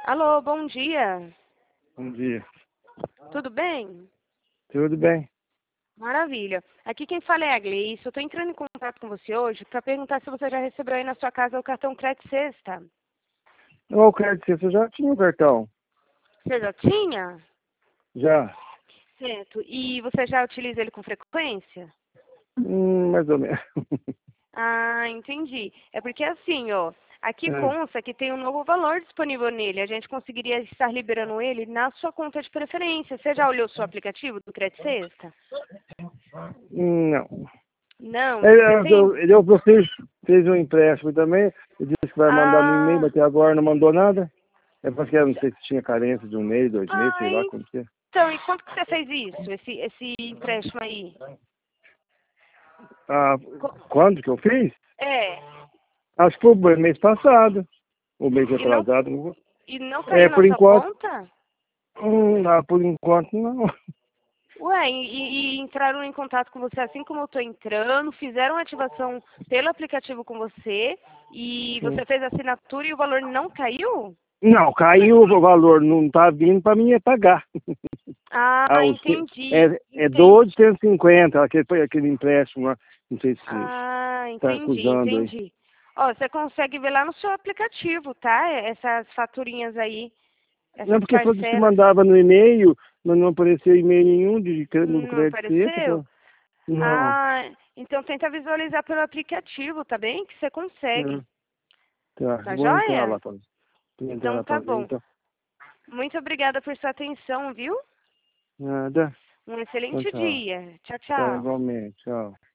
Alô, bom dia. Bom dia. Tudo bem? Tudo bem? Maravilha. Aqui quem fala é a Gleice. Eu estou entrando em contato com você hoje para perguntar se você já recebeu aí na sua casa o cartão Crédito Sexta. Ô, crédito, você já tinha o cartão? Você já tinha? Já. Certo. E você já utiliza ele com frequência? Mais ou menos. Ah, entendi. É porque assim, ó, aqui É. consta que tem um novo valor disponível nele. A gente conseguiria estar liberando ele na sua conta de preferência. Você já olhou o seu aplicativo do Crédito Sexta? Não. Não, não pretende? Você fez um empréstimo também, e disse que vai mandar no e-mail, Ah, mas até agora não mandou nada. É porque eu não sei se tinha carência de um mês, 2 meses, sei lá ah, como que é. então, e quanto que você fez isso, esse empréstimo aí? Ah, Co- quando que eu fiz? É, Acho que foi o mês passado. O mês e não, atrasado. Não vou- e não É, caiu na por sua enquanto. conta? Por enquanto não. Ué, e entraram em contato com você assim como eu estou entrando, fizeram ativação pelo aplicativo com você, e Sim. você fez a assinatura e o valor não caiu? Não, caiu o valor, não tá vindo para mim é pagar. Ah, entendi, É entendi. 12,150, aquele empréstimo lá, não sei se Ah, está entendi, acusando aí. entendi. Ó, você consegue ver lá no seu aplicativo, tá? Essas faturinhas aí, Não, essas porque todos que parcelas. mandava no e-mail, mas não apareceu e-mail nenhum no Não crédito seco, apareceu? pô. Não. Ah, então tenta visualizar pelo aplicativo, tá bem? Que você consegue. É, tá, Tá vou entrar lá joia? para Então tá ver, bom. então. Muito obrigada por sua atenção, viu? Nada. Um Então, excelente tchau. dia. Tchau, Tá, tchau. igualmente, tchau.